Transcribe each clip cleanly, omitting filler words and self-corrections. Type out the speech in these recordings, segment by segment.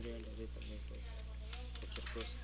ya lo ve también, pues, cualquier cosa.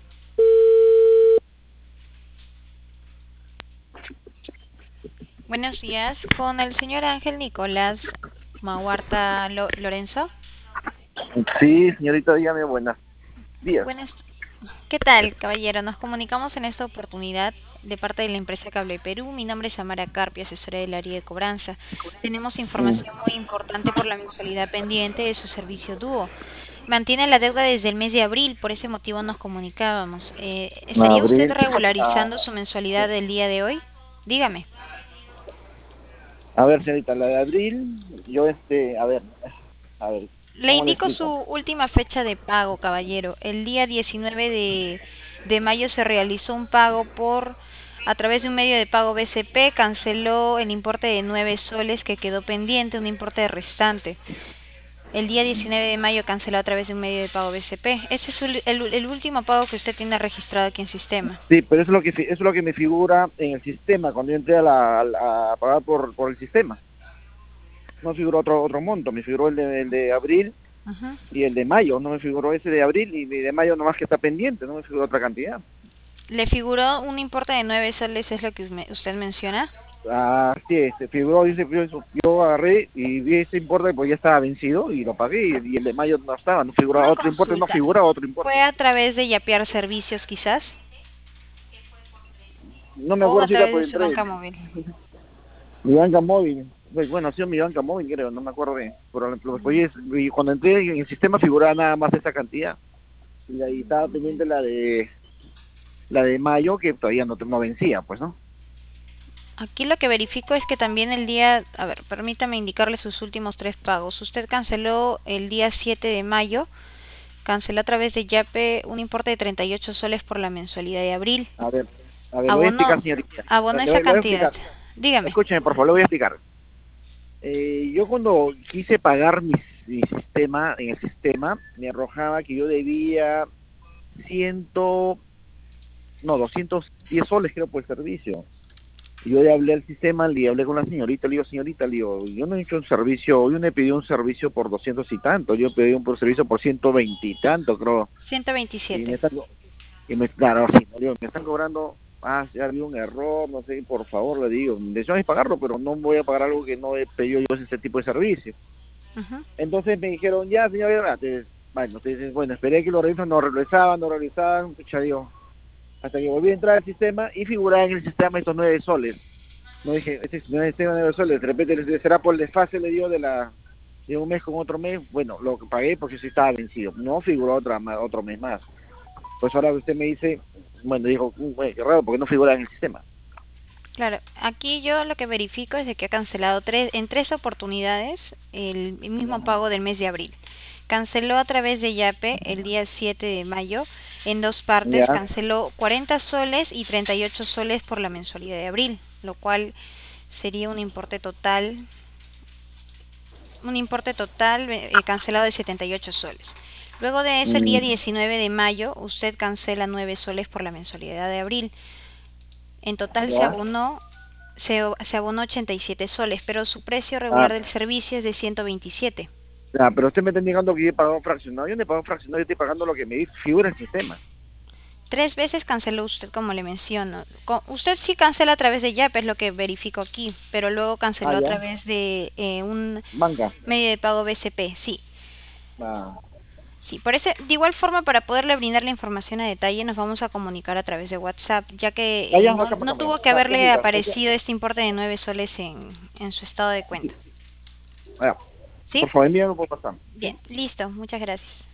Buenos días, con el señor Ángel Nicolás Mahuarta Lorenzo. Sí, señorita, dígame buenos días. Buenas, ¿qué tal, caballero? Nos comunicamos en esta oportunidad de parte de la empresa Cable Perú. Mi nombre es Amara Carpio, asesora del área de cobranza. Tenemos Mm, información muy importante por la mensualidad pendiente de su servicio dúo. Mantiene la deuda desde el mes de abril, por ese motivo nos comunicábamos. ¿Estaría usted Abril. regularizando su mensualidad del día de hoy? Dígame. A ver, señorita, la de abril, yo a ver, Le ¿cómo le indico su explico? última fecha de pago, caballero. El día 19 de mayo se realizó un pago a través de un medio de pago BCP, canceló el importe de 9 soles que quedó pendiente, un importe restante. El día 19 de mayo canceló a través de un medio de pago BCP. Ese es el último pago que usted tiene registrado aquí en sistema. Sí, pero eso es lo que eso es lo que me figura en el sistema cuando yo entré a pagar por el sistema. No figuró otro monto, me figuró el de abril Ujú. y el de mayo, no me figuró ese de abril y de mayo nomás que está pendiente, no me figuró otra cantidad. ¿Le figuró un importe de 9 soles, es lo que usted menciona? Ah, sí, se figuró, yo agarré y vi ese importe, pues ya estaba vencido y lo pagué y el de mayo no estaba, no figura Una otro importe, no consulta. figura otro ¿Fue importe. a través de Yapear Servicios quizás? No me ¿O a acuerdo si era través por de su entre banca móvil? mi banca móvil. Bueno, ha sido mi banca móvil, creo, no me acuerdo bien. Pero pues, y cuando entré en el sistema figuraba nada más esa cantidad. Y ahí estaba pendiente la de mayo, que todavía no vencía, pues, ¿no? Aquí lo que verifico es que también el día, a ver, permítame indicarle sus últimos 3 pagos. Usted canceló el día 7 de mayo, canceló a través de Yape un importe de 38 soles por la mensualidad de abril. A ver, a ver, le voy a Abonó, explicar, señorita. abonó Le esa voy a cantidad. explicar. Dígame. Escúcheme, por favor, le voy a explicar. Yo cuando quise pagar mi sistema, en el sistema, me arrojaba que yo debía ciento, no, 210 soles creo por el servicio. Y yo le hablé al sistema, le hablé con la señorita, le digo, señorita, le digo, yo no he hecho un servicio, yo no he pedido un servicio por 200 y tanto, yo pedí un servicio por 120 y tanto, creo. Y me 127. están, claro, sí, le digo, me están cobrando, ya había un error, no sé, por favor, le digo, deseo es pagarlo, pero no voy a pagar algo que no he pedido yo ese tipo de servicio. Ujú. Entonces me dijeron, ya, señora, bueno, entonces, bueno, esperé que lo revisan, no revisaban, pucha, digo, hasta que volví a entrar al sistema y figuraba en el sistema estos 9 soles. No dije, no es 9 soles, de repente será por el desfase, le dio de un mes con otro mes, bueno, lo que pagué porque sí estaba vencido, no figuró otro mes más. Pues ahora usted me dice, bueno, dijo, bueno, qué raro, porque no figura en el sistema. Claro, aquí yo lo que verifico es de que ha cancelado en 3 oportunidades el mismo Ya, pago del mes de abril. Canceló a través de Yape el día 7 de mayo en 2 partes, ya, canceló 40 soles y 38 soles por la mensualidad de abril, lo cual sería un importe total cancelado de 78 soles. Luego de eso, el día mm, 19 de mayo, usted cancela 9 soles por la mensualidad de abril. En total ya. se abonó 87 soles, pero su precio regular Ah, del servicio es de 127. pero usted me está indicando que yo he pagado fraccionado. Yo no he pagado fraccionado, yo estoy pagando lo que me figura en el sistema. 3 veces canceló usted, como le menciono. Usted sí cancela a través de Yape, es lo que verifico aquí, pero luego Ah, canceló a ya, través de un banca. medio de pago BCP, sí. Ah, Sí, de igual forma, para poderle brindar la información a detalle, nos vamos a comunicar a través de WhatsApp, ya ya, que ya, no, bacán, no bacán, bacán. tuvo que Ya, haberle señorita, aparecido este importe de 9 soles en su estado de cuenta. ya, ¿Sí? por favor, envíame por WhatsApp. Bien, listo, muchas gracias.